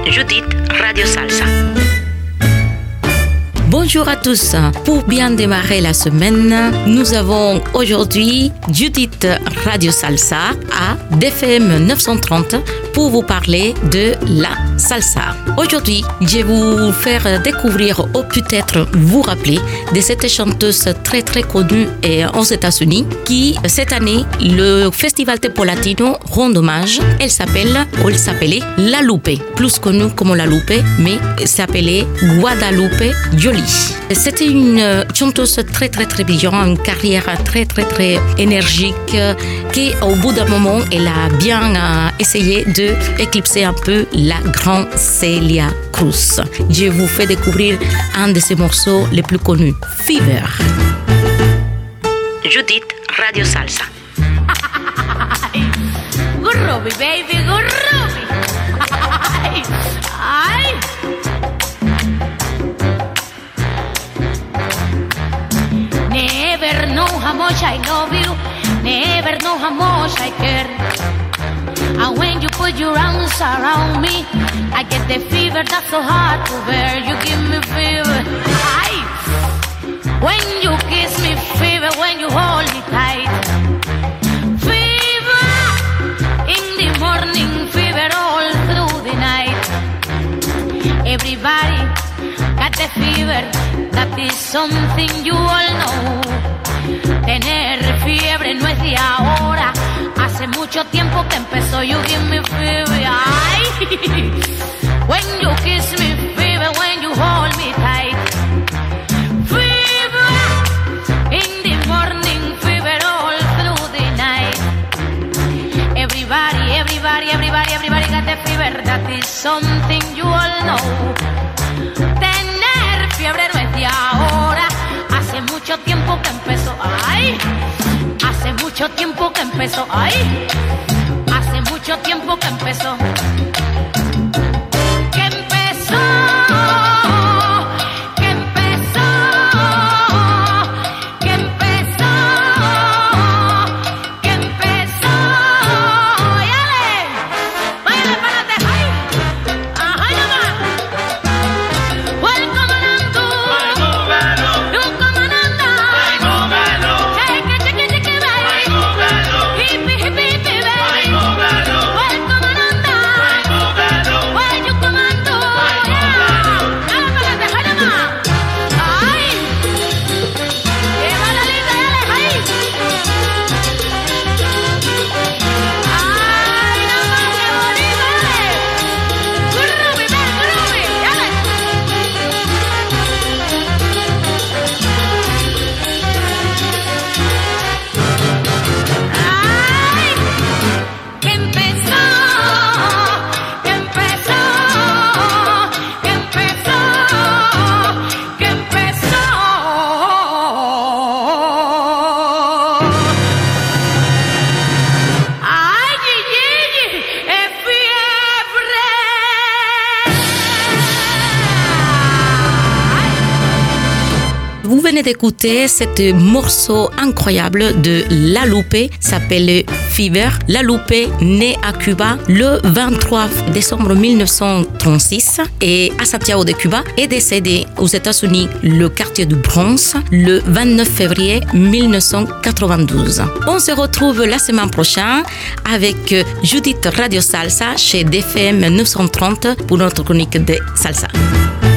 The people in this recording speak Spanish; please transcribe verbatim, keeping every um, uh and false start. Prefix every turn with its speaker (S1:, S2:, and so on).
S1: Judith Radio Salsa.
S2: Bonjour à tous. Pour bien démarrer la semaine, nous avons aujourd'hui Judith Radio Salsa à D F M neuf cent trente pour vous parler de la salsa. Aujourd'hui, je vais vous faire découvrir ou peut-être vous rappeler de cette chanteuse très très connue aux États-Unis qui, cette année, le Festival Tempo Latino rend hommage. Elle s'appelle, ou elle s'appelait La Lupe, plus connue comme La Lupe, mais s'appelait Guadalupe Jolie. C'était une chanteuse très très très brillante, une carrière très très très énergique qui au bout d'un moment elle a bien euh, essayé de éclipser un peu la grande Celia Cruz. Je vous fais découvrir un de ses morceaux les plus connus, Fever.
S1: Judith Radio Salsa.
S3: Gurrubi, baby, gurrubi. Ay, ay. Never know how much I love you. Never know how much I care. And when you put your arms around me, I get the fever that's so hard to bear. You give me fever. Aye. When you kiss me, fever. When you hold me tight, fever. In the morning, fever all through the night. Everybody got the fever. That is something you all know. Tener fiebre no es de ahora. Hace mucho tiempo que empezó. You give me fever. Ay. When you kiss me, fever. When you hold me tight, fever. In the morning, fever all through the night. Everybody, everybody, everybody, everybody got the fever. That is something you all know. Tener fiebre no es de ahora. Hace mucho tiempo que empezó. Ay. Hace mucho tiempo que empezó. Ay. Hace mucho tiempo que empezó. Que empezó. Que empezó. Que empezó. Que empezó. ¡Yale! ¡Váyale para adelante! ¡Ay! ¡Ajá, nomás! ¡Well, comandante! ¡No, comandante! ¡Cheque, cheque, cheque, baby! ¡Hippie, hippie, hippie, baby! ¡Well, comandante! ¡Well, you commando! ¡Dale para adelante! ¡Ay, nomás! ¡Ay! ¡Lleva la linda, dale! ¡Ay! ¡Ay, nomás, qué bonito, dale! ¡Gurrubi, ven, gurrubi! ¡Dale! ¡Ay! Que empezó, que empezó, que empezó, que empezó. Ay, Gigi, es fiebre.
S2: Vous venez d'écouter cet morceau incroyable de La Lupe, s'appelle Fever. La Lupe, née à Cuba le vingt-trois décembre mille neuf cent trente-six et à Santiago de Cuba, est décédée aux États-Unis, le quartier du Bronx, le vingt-neuf février mille neuf cent quatre-vingt-douze. On se retrouve la semaine prochaine avec Judith Radio Salsa chez D F M neuf cent trente pour notre chronique de salsa.